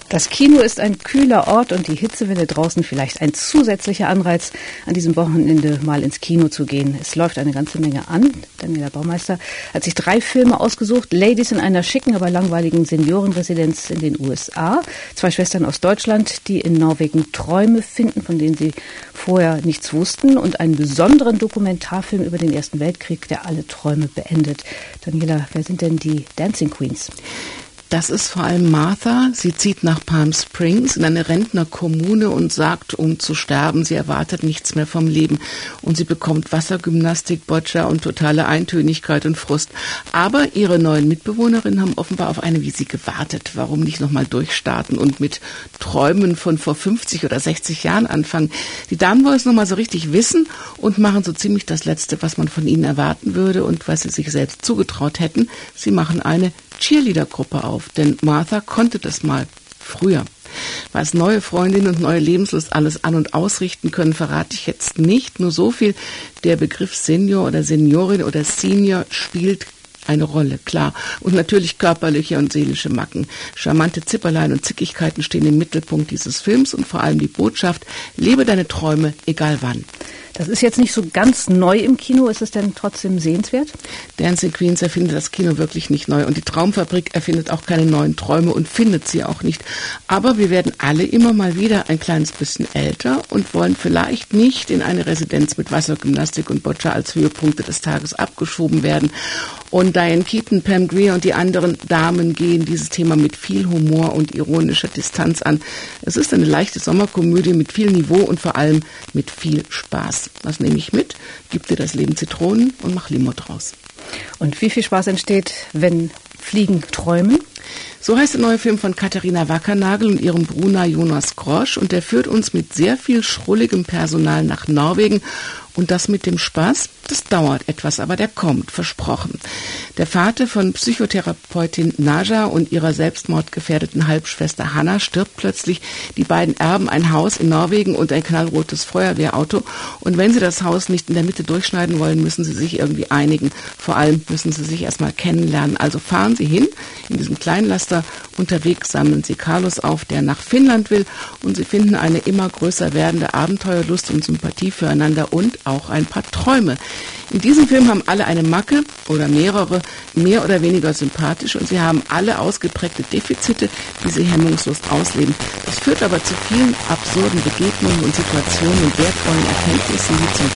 Das Kino ist ein kühler Ort und die Hitzewelle draußen vielleicht ein zusätzlicher Anreiz, an diesem Wochenende mal ins Kino zu gehen. Es läuft eine ganze Menge an. Daniela Baumeister hat sich 3 Filme ausgesucht. Ladies in einer schicken, aber langweiligen Seniorenresidenz in den USA. 2 Schwestern aus Deutschland, die in Norwegen Träume finden, von denen sie vorher nichts wussten. Und einen besonderen Dokumentarfilm über den Ersten Weltkrieg, der alle Träume beendet. Daniela, wer sind denn die Dancing Queens? Das ist vor allem Martha. Sie zieht nach Palm Springs in eine Rentnerkommune und sagt, um zu sterben, sie erwartet nichts mehr vom Leben. Und sie bekommt Wassergymnastik, Boccia und totale Eintönigkeit und Frust. Aber ihre neuen Mitbewohnerinnen haben offenbar auf eine wie sie gewartet. Warum nicht nochmal durchstarten und mit Träumen von vor 50 oder 60 Jahren anfangen? Die Damen wollen es nochmal so richtig wissen und machen so ziemlich das Letzte, was man von ihnen erwarten würde und was sie sich selbst zugetraut hätten. Sie machen eine Cheerleader-Gruppe auf, denn Martha konnte das mal früher. Was neue Freundinnen und neue Lebenslust alles an- und ausrichten können, verrate ich jetzt nicht. Nur so viel, der Begriff Senior oder Seniorin oder Senior spielt eine Rolle, klar. Und natürlich körperliche und seelische Macken. Charmante Zipperlein und Zickigkeiten stehen im Mittelpunkt dieses Films und vor allem die Botschaft, lebe deine Träume, egal wann. Das ist jetzt nicht so ganz neu im Kino. Ist es denn trotzdem sehenswert? Dancing Queens erfindet das Kino wirklich nicht neu. Und die Traumfabrik erfindet auch keine neuen Träume und findet sie auch nicht. Aber wir werden alle immer mal wieder ein kleines bisschen älter und wollen vielleicht nicht in eine Residenz mit Wassergymnastik und Boccia als Höhepunkte des Tages abgeschoben werden. Und Diane Keaton, Pam Grier und die anderen Damen gehen dieses Thema mit viel Humor und ironischer Distanz an. Es ist eine leichte Sommerkomödie mit viel Niveau und vor allem mit viel Spaß. Was nehme ich mit? Gib dir das Leben Zitronen und mach Limo draus. Und wie viel Spaß entsteht, wenn Fliegen träumen? So heißt der neue Film von Katharina Wackernagel und ihrem Bruder Jonas Grosch. Und der führt uns mit sehr viel schrulligem Personal nach Norwegen. Und das mit dem Spaß, das dauert etwas, aber der kommt, versprochen. Der Vater von Psychotherapeutin Naja und ihrer selbstmordgefährdeten Halbschwester Hanna stirbt plötzlich. Die beiden erben ein Haus in Norwegen und ein knallrotes Feuerwehrauto. Und wenn sie das Haus nicht in der Mitte durchschneiden wollen, müssen sie sich irgendwie einigen. Vor allem müssen sie sich erstmal kennenlernen. Also fahren sie hin in diesem Kleinlaster. Unterwegs sammeln sie Carlos auf, der nach Finnland will. Und sie finden eine immer größer werdende Abenteuerlust und Sympathie füreinander und auch ein paar Träume. In diesem Film haben alle eine Macke oder mehrere, mehr oder weniger sympathisch und sie haben alle ausgeprägte Defizite, die sie hemmungslos ausleben. Das führt aber zu vielen absurden Begegnungen und Situationen und wertvollen Erkenntnissen, wie zum